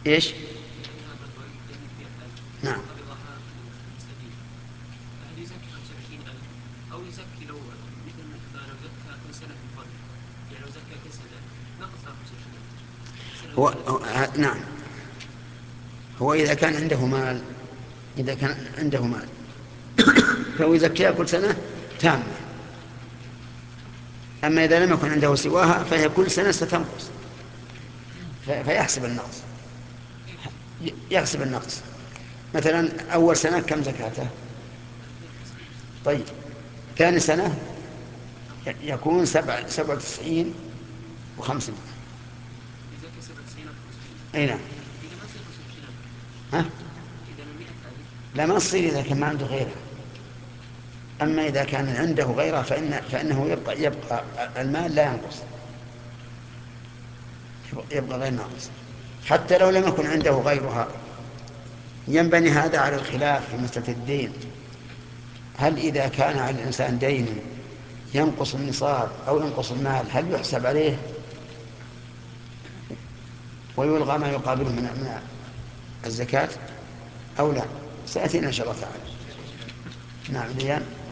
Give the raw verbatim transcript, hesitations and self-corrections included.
إيش؟ نعم. هل يزكي خمسة وعشرين ألف أو يزكي لو مثل ما لو زكى كل سنة في الفضل، يعني لو زكى كل سنة نقص عن خمسة وعشرين ألف السنة هو الأولى. هو- نعم. هو إذا كان عنده مال، إذا كان عنده مال فهو يزكيها كل سنة تامة. أما إذا لم يكن عنده سواها فهي كل سنة ستنقص، في- فيحسب النقص، يحسب النقص. مثلا أول سنة كم زكاته؟ طيب، ثاني سنة يكون سبع سبعة وتسعين وخمسمائة. يزكي سبعة وتسعين ألف وخمسمائة. أي نعم. إذا ما يصير خمسة وعشرين ألف، ها؟ إذا من مئة ألف. لا، ما تصير إذا كان ما عنده غيرها. أما إذا كان عنده غيرها فإن فإنه يبقى يبقى المال لا ينقص، يبقى غير ناقص حتى لو لم يكن عنده غيرها. ينبني هذا على الخلاف في مسألة الدين. هل إذا كان على الإنسان دين ينقص النصاب أو ينقص المال هل يحسب عليه ويلغى ما يقابله من من الزكاة أو لا؟ سيأتينا إن شاء الله تعالى. نعم. ديان.